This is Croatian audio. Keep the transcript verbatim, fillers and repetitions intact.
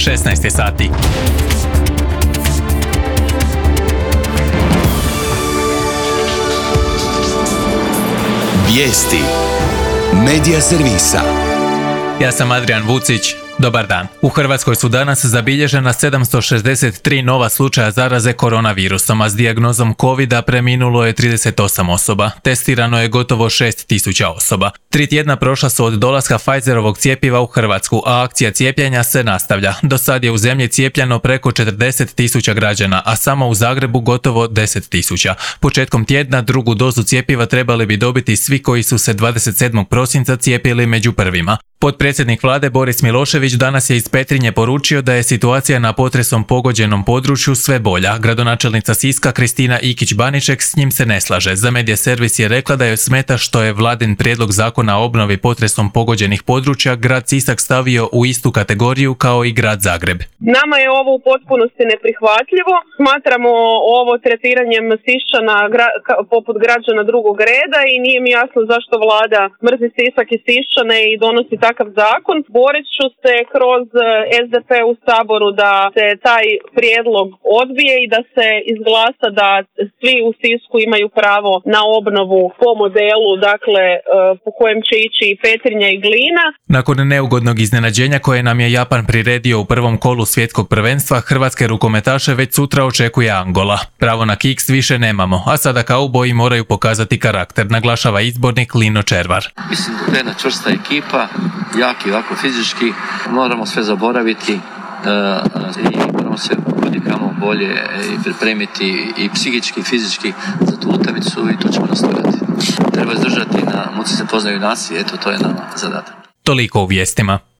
šesnaest je sati. Vijesti Medija servisa. Ja sam Adrian Vucić. Dobar dan. U Hrvatskoj su danas zabilježena sedamsto šezdeset tri nova slučaja zaraze koronavirusom, a s dijagnozom covida preminulo je trideset osam osoba. Testirano je gotovo šest tisuća osoba. Tri tjedna prošla su od dolaska Pfizerovog cjepiva u Hrvatsku, a akcija cijepljenja se nastavlja. Do sad je u zemlji cijepljeno preko četrdeset tisuća građana, a samo u Zagrebu gotovo deset tisuća. Početkom tjedna drugu dozu cjepiva trebali bi dobiti svi koji su se dvadeset sedmog prosinca cijepili među prvima. Potpredsjednik vlade Boris Milošević danas je iz Petrinje poručio da je situacija na potresom pogođenom području sve bolja. Gradonačelnica Siska Kristina Ikić-Baniček s njim se ne slaže. Za Medija servis je rekla da joj smeta što je vladin prijedlog zakona o obnovi potresom pogođenih područja grad Sisak stavio u istu kategoriju kao i grad Zagreb. Nama je ovo u potpunosti neprihvatljivo. Smatramo ovo tretiranjem Siščana gra- poput građana drugog reda i nije mi jasno zašto vlada mrzi Sisak i Siščane i donosi takav zakon. Borit ću se kroz es de pe u Saboru da se taj prijedlog odbije i da se izglasa da svi u Sisku imaju pravo na obnovu po modelu, dakle, po kojem će ići i Petrinja i Glina. Nakon neugodnog iznenađenja koje nam je Japan priredio u prvom kolu svjetskog prvenstva, hrvatske rukometaše već sutra očekuje Angola. Pravo na kiks više nemamo, a sada kauboji moraju pokazati karakter, naglašava izbornik Lino Červar. Mislim da je jedna čvrsta ekipa, jaki ovako fizički, moramo sve zaboraviti uh, i moramo se kudikamo bolje i pripremiti i psihički i fizički za tu utakmicu i to ćemo nastaviti. Treba izdržati na muci se poznaju nasi, eto to je nama zadatak. Toliko u vijestima.